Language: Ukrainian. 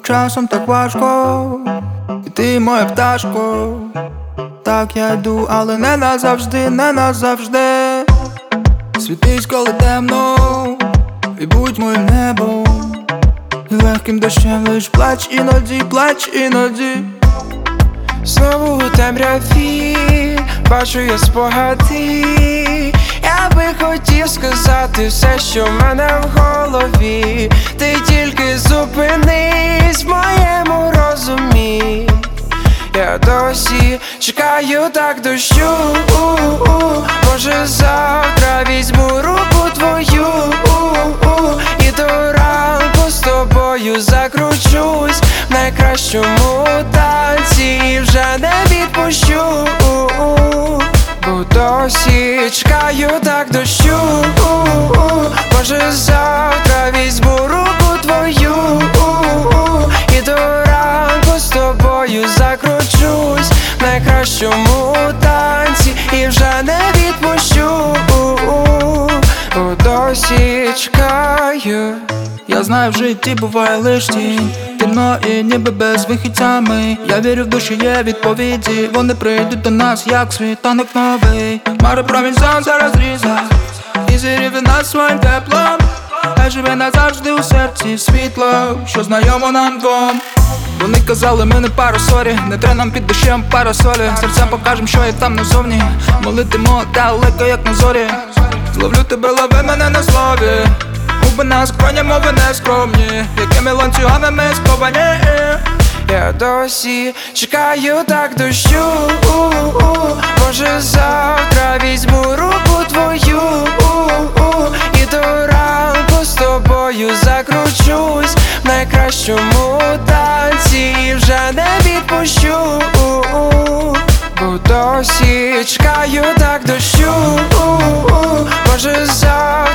часом так важко, і ти моя пташко. Так я йду, але не назавжди, не назавжди. Світись, коли темно, і будь моїм небом, і легким дощем лиш плач іноді, плач іноді. Знову у темряві бачу я спогади. Я би хотів сказати все, що в мене в голові. Ти тільки зупинись в моєму розумі. Я досі чекаю так дощу. Може завтра візьму руку твою, і до ранку з тобою закручусь в найкращому танці і вже не відпущу. Бо досі чекаю так дощу. Може завтра візьму руку твою, і до ранку з тобою закручусь в найкращому танці і вже не відпущу. Бо досі чекаю. Я знаю, в житті буває лиш тінь, темно і ніби без вихідцями. Я вірю, в душі є відповіді, вони прийдуть до нас, як світанок новий. Хмари промінь сонця розрізать, і зірів нас своїм теплом. Хай живе назавжди у серці світло, що знайомо нам двом. Вони казали, ми не пара, сорі, не треба нам під дощем парасолі. Серцям покажем, що є там назовні, молитимо далеко, як на зорі. Зловлю тебе, лови мене на слові. Губи на скроні, мови не скромні, якими ланцюгами ми сковані. Я досі чекаю так дощу. Може завтра візьму руку твою, і до ранку з тобою закручусь в найкращому танці і вже не відпущу. Бо досі чекаю так дощу. Може завтра